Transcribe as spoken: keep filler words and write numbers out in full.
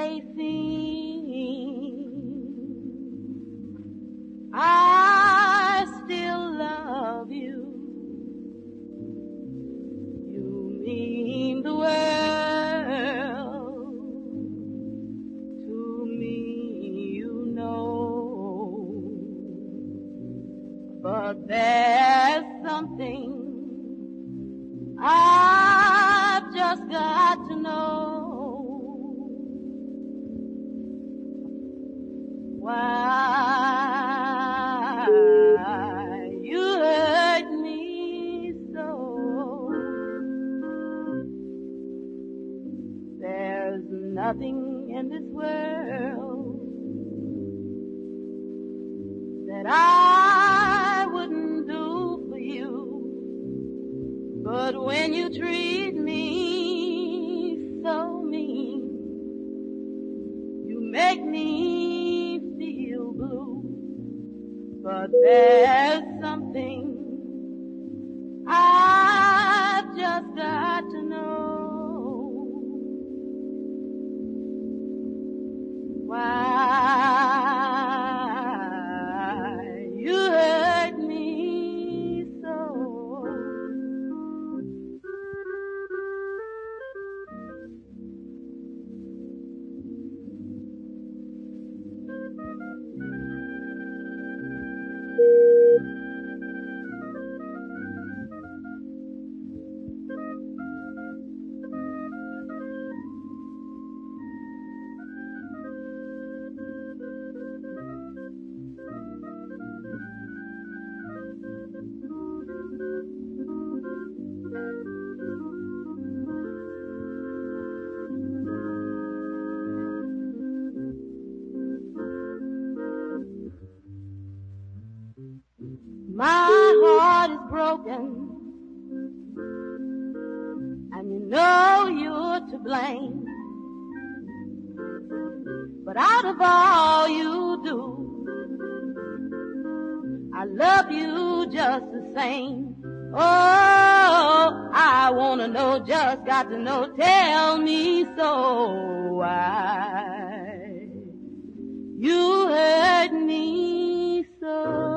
may seem, I still love you. You mean the world to me, you know. But there's something I've just got to know. Why you hurt me so. There's nothing in this world that I wouldn't do for you. But when you treat me so mean, you make me feel blue. But there's something I've just got to know. Why you hurt me so. My heart is broken, and you know you're to blame. But out of all you do, I love you just the same. Oh, I wanna know, just got to know, tell me so. Why you hurt me so.